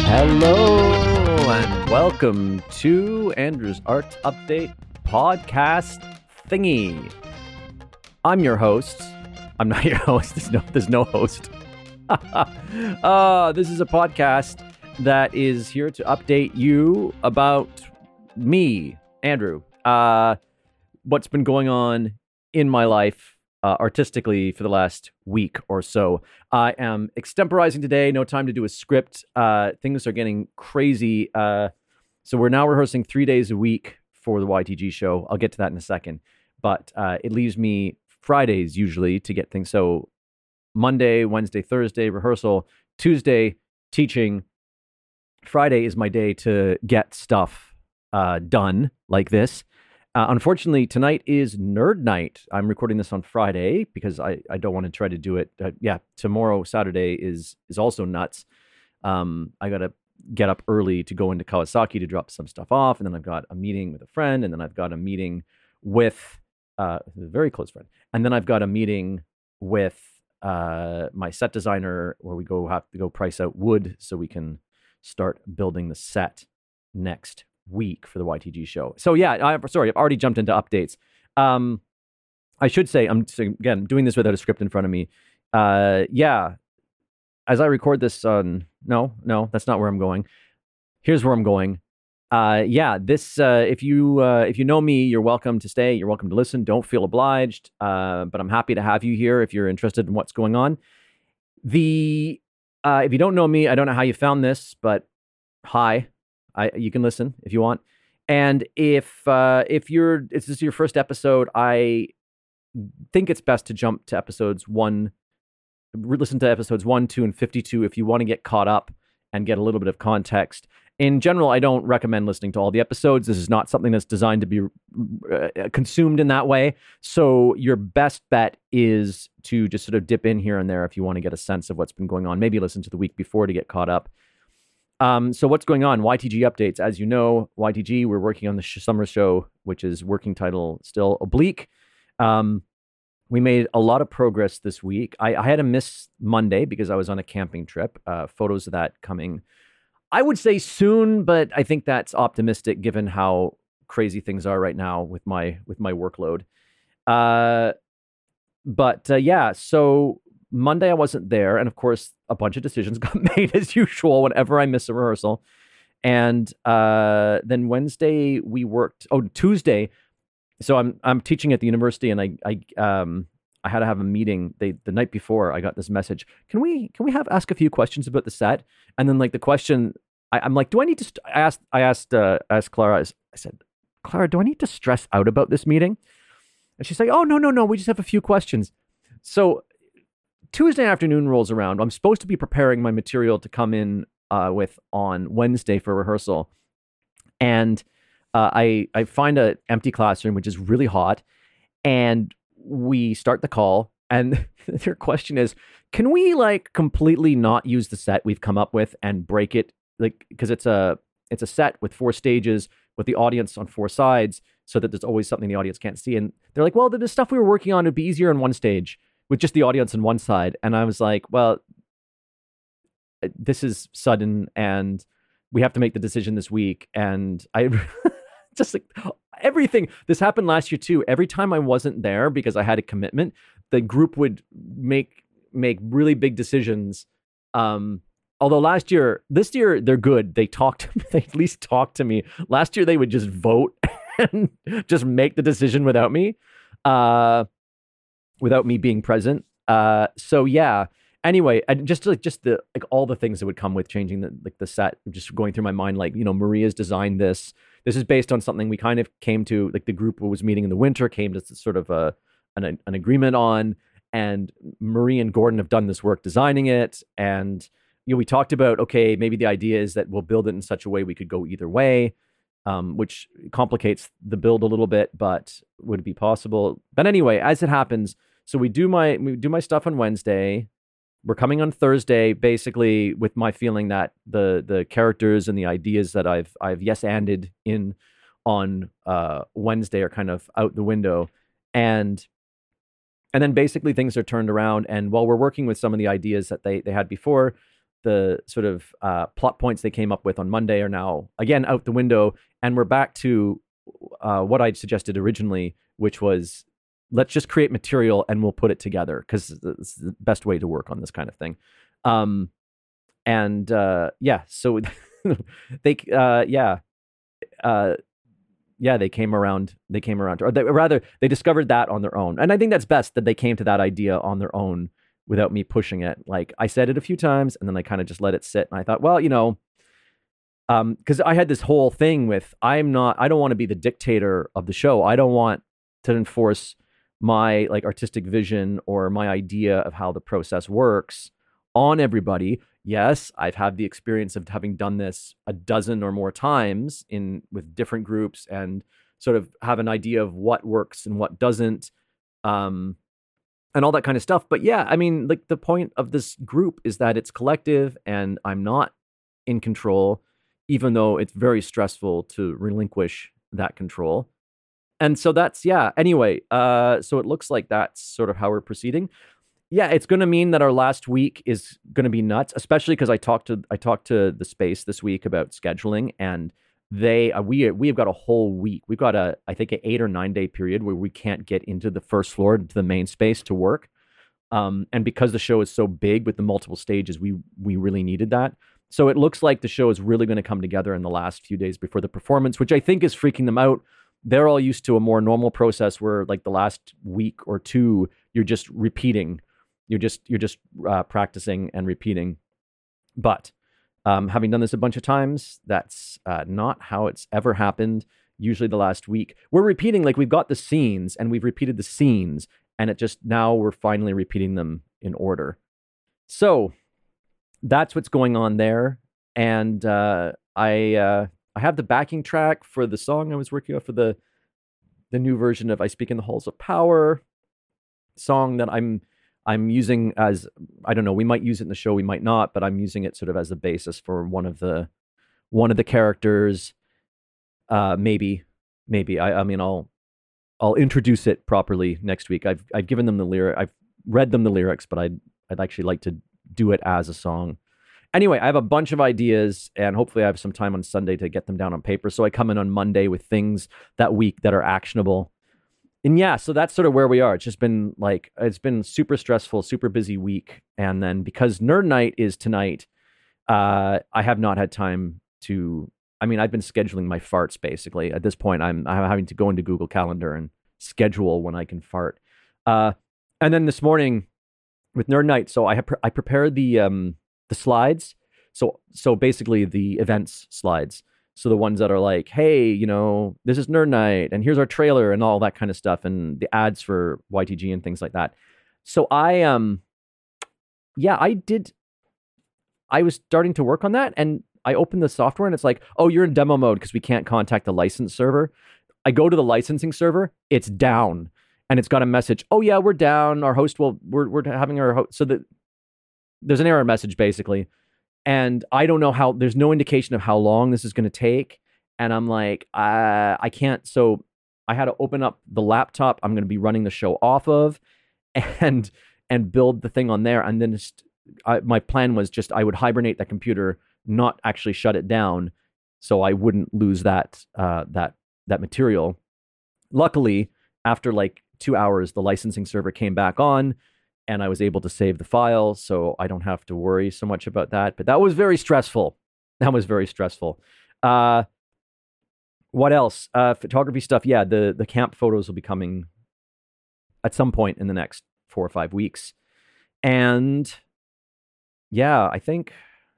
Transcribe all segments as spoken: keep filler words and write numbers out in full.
Hello and welcome to Andrew's Art Update podcast thingy. I'm your host. I'm not your host. There's no, there's no host. uh, this is a podcast that is here to update you about me, Andrew. Uh, what's been going on in my life uh, artistically for the last week or so. I am extemporizing today. No time to do a script. Uh, things are getting crazy. Uh, so we're now rehearsing three days a week for the Y T G show. I'll get to that in a second. But uh, it leaves me Fridays usually to get things. So Monday, Wednesday, Thursday, rehearsal. Tuesday, teaching. Friday is my day to get stuff uh, done like this. Uh, unfortunately, tonight is Nerd Night. I'm recording this on Friday because I, I don't want to try to do it. Uh, yeah, tomorrow, Saturday, is is also nuts. Um, I got to get up early to go into Kawasaki to drop some stuff off. And then I've got a meeting with a friend. And then I've got a meeting with uh, a very close friend. And then I've got a meeting with uh, my set designer where we go have to go price out wood so we can start building the set next week for the Y T G show. So yeah, I sorry, I've already jumped into updates. Um, I should say, I'm again doing this without a script in front of me. Uh, yeah, as I record this on, no, no, that's not where I'm going. Here's where I'm going. Uh, yeah, this, uh, if you, uh, if you know me, you're welcome to stay. You're welcome to listen. Don't feel obliged. Uh, but I'm happy to have you here if you're interested in what's going on. The, uh, if you don't know me, I don't know how you found this, but hi. I, you can listen if you want. And if uh, if you're if this is your first episode, I think it's best to jump to episodes one, listen to episodes one, two, and fifty-two if you want to get caught up and get a little bit of context. In general, I don't recommend listening to all the episodes. This is not something that's designed to be uh, consumed in that way. So your best bet is to just sort of dip in here and there if you want to get a sense of what's been going on. Maybe listen to the week before to get caught up. Um, so what's going on? Y T G updates. As you know, Y T G, we're working on the sh- summer show, which is working title still Oblique. Um, we made a lot of progress this week. I, I had to miss Monday because I was on a camping trip. Uh, photos of that coming, I would say soon, but I think that's optimistic given how crazy things are right now with my with my workload. Uh, but uh, yeah, so Monday I wasn't there, and of course a bunch of decisions got made as usual whenever I miss a rehearsal. And uh, then Wednesday we worked. Oh, Tuesday. So I'm I'm teaching at the university, and I I um I had to have a meeting. They the night before I got this message. Can we can we have ask a few questions about the set? And then like the question, I, I'm like, do I need to? St-? I asked I asked uh, asked Clara. I said, Clara, do I need to stress out about this meeting? And she's like, oh no no no, we just have a few questions. So Tuesday afternoon rolls around. I'm supposed to be preparing my material to come in uh, with on Wednesday for rehearsal. And uh, I I find an empty classroom, which is really hot. And we start the call. And their question is, can we like completely not use the set we've come up with and break it? Like, because it's a, it's a set with four stages with the audience on four sides so that there's always something the audience can't see. And they're like, well, the, the stuff we were working on would be easier on one stage with just the audience on one side. And I was like, well, this is sudden and we have to make the decision this week. And I just like everything, this happened last year too. Every time I wasn't there because I had a commitment, the group would make, make really big decisions. Um, although last year, this year, they're good. They talked, they at least talked to me. Last year, they would just vote and just make the decision without me. Uh, without me being present. Uh, so yeah, anyway, and just like, just the, like all the things that would come with changing the, like the set, just going through my mind, like, you know, Maria's designed this, this is based on something we kind of came to, like the group who was meeting in the winter came to sort of a, an, an agreement on, and Marie and Gordon have done this work designing it. And, you know, we talked about, okay, maybe the idea is that we'll build it in such a way we could go either way. Um, which complicates the build a little bit, but would it be possible? But anyway, as it happens, so we do my we do my stuff on Wednesday. We're coming on Thursday, basically with my feeling that the the characters and the ideas that I've I've yes-anded in on uh, Wednesday are kind of out the window, and and then basically things are turned around. And while we're working with some of the ideas that they they had before, the sort of uh, plot points they came up with on Monday are now again out the window, and we're back to uh, what I suggested originally, which was let's just create material and we'll put it together because it's the best way to work on this kind of thing. Um, and uh, yeah, so they uh, yeah. Uh, yeah, they came around, they came around, or they, rather, they discovered that on their own. And I think that's best that they came to that idea on their own without me pushing it. Like, I said it a few times, and then I kind of just let it sit. And I thought, well, you know, um, because I had this whole thing with, I'm not, I don't want to be the dictator of the show. I don't want to enforce my, like, artistic vision or my idea of how the process works on everybody. Yes, I've had the experience of having done this a dozen or more times in with different groups and sort of have an idea of what works and what doesn't, um, and all that kind of stuff. But yeah, I mean, like the point of this group is that it's collective and I'm not in control, even though it's very stressful to relinquish that control. And so that's, yeah, anyway, uh, so it looks like that's sort of how we're proceeding. Yeah, it's going to mean that our last week is going to be nuts, especially because I talked to I talked to the Space this week about scheduling, and they uh, we we have got a whole week. We've got a I think an eight or nine day period where we can't get into the first floor into the main space to work, um, and because the show is so big with the multiple stages, we we really needed that. So it looks like the show is really going to come together in the last few days before the performance, which I think is freaking them out. They're all used to a more normal process where, like, the last week or two, you're just repeating. You're just you're just uh, practicing and repeating. But um, having done this a bunch of times, that's uh, not how it's ever happened. Usually the last week, we're repeating, like, we've got the scenes and we've repeated the scenes, and it just now we're finally repeating them in order. So that's what's going on there. And uh, I uh, I have the backing track for the song I was working on for the the new version of I Speak in the Halls of Power song that I'm I'm using as, I don't know, we might use it in the show, we might not, but I'm using it sort of as the basis for one of the one of the characters. Uh, maybe, maybe. I, I mean, I'll I'll introduce it properly next week. I've I've given them the lyric, I've read them the lyrics, but I'd I'd actually like to do it as a song. Anyway, I have a bunch of ideas, and hopefully I have some time on Sunday to get them down on paper. So I come in on Monday with things that week that are actionable. And yeah, so that's sort of where we are. It's just been like, it's been super stressful, super busy week. And then because Nerd Night is tonight, uh, I have not had time to, I mean, I've been scheduling my farts basically. At this point, I'm, I'm having to go into Google Calendar and schedule when I can fart. Uh, and then this morning with Nerd Night, so I have, I prepared the, um, the slides. So, so basically the events slides. So the ones that are like, hey, you know, this is Nerd Night, and here's our trailer and all that kind of stuff, and the ads for Y T G and things like that. So I, um, yeah, I did, I was starting to work on that, and I opened the software, and it's like, oh, you're in demo mode because we can't contact the license server. I go to the licensing server, it's down, and it's got a message, oh yeah, we're down, our host will, we're, we're having our host, so that there's an error message basically. And I don't know how, there's no indication of how long this is going to take. And I'm like, uh, I can't. So I had to open up the laptop I'm going to be running the show off of and and build the thing on there. And then just, I, my plan was just I would hibernate that computer, not actually shut it down, so I wouldn't lose that uh, that that material. Luckily, after like two hours, the licensing server came back on, and I was able to save the file, so I don't have to worry so much about that. But that was very stressful. That was very stressful. Uh, what else? Uh, photography stuff. Yeah, the, the camp photos will be coming at some point in the next four or five weeks. And yeah, I think,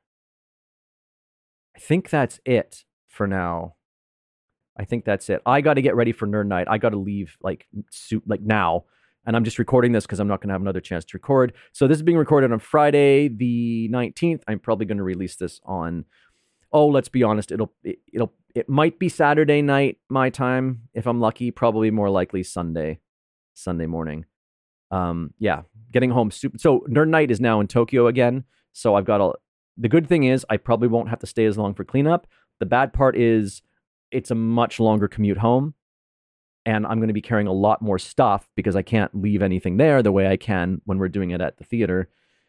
I think that's it for now. I think that's it. I got to get ready for Nerd Night. I got to leave like, suit, like now. And I'm just recording this because I'm not going to have another chance to record. So this is being recorded on Friday, the nineteenth. I'm probably going to release this on, oh, let's be honest, it'll it, it'll it might be Saturday night my time if I'm lucky. Probably more likely Sunday, Sunday morning. Um, yeah, getting home. Super, so Nerd Night is now in Tokyo again. So I've got a. The good thing is I probably won't have to stay as long for cleanup. The bad part is it's a much longer commute home. And I'm going to be carrying a lot more stuff because I can't leave anything there the way I can when we're doing it at the theater.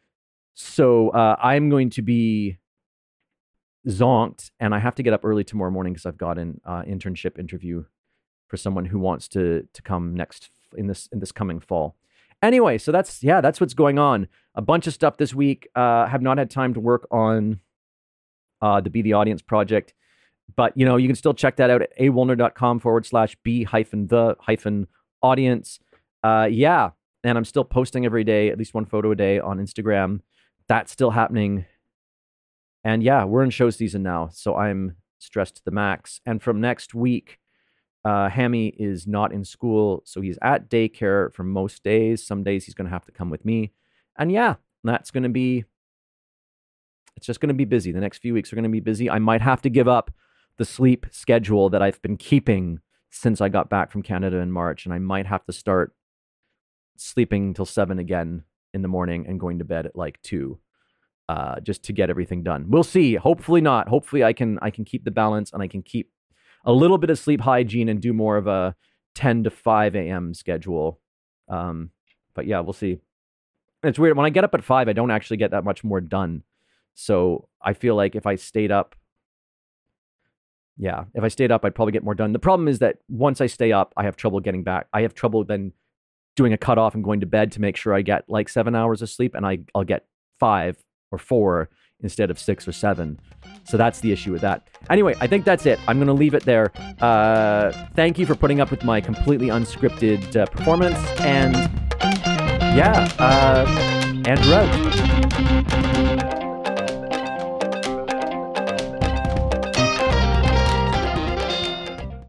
So uh, I'm going to be zonked, and I have to get up early tomorrow morning because I've got an uh, internship interview for someone who wants to to come next in this in this coming fall. Anyway, so that's yeah, that's what's going on. A bunch of stuff this week. Uh, have not had time to work on uh, the Be the Audience project, but you know you can still check that out at awolner.com forward slash be hyphen the hyphen audience. Uh, yeah, and I'm still posting every day, at least one photo a day on Instagram. That's still happening. And yeah, we're in show season now, so I'm stressed to the max. And from next week, uh, Hammy is not in school, so he's at daycare for most days. Some days he's going to have to come with me. And yeah, that's going to be, it's just going to be busy. The next few weeks are going to be busy. I might have to give up the sleep schedule that I've been keeping since I got back from Canada in March, and I might have to start sleeping till seven again in the morning and going to bed at like two. Uh, just to get everything done. We'll see. Hopefully not. Hopefully I can I can keep the balance and I can keep a little bit of sleep hygiene and do more of a ten to five a.m. schedule. Um, but yeah, we'll see. It's weird. When I get up at five, I don't actually get that much more done. So I feel like if I stayed up, yeah, if I stayed up, I'd probably get more done. The problem is that once I stay up, I have trouble getting back. I have trouble then doing a cutoff and going to bed to make sure I get like seven hours of sleep, and I, I'll get five or four instead of six or seven. So that's the issue with that. Anyway, I think that's it. I'm going to leave it there. Uh, thank you for putting up with my completely unscripted uh, performance. And yeah, uh, Andrew out.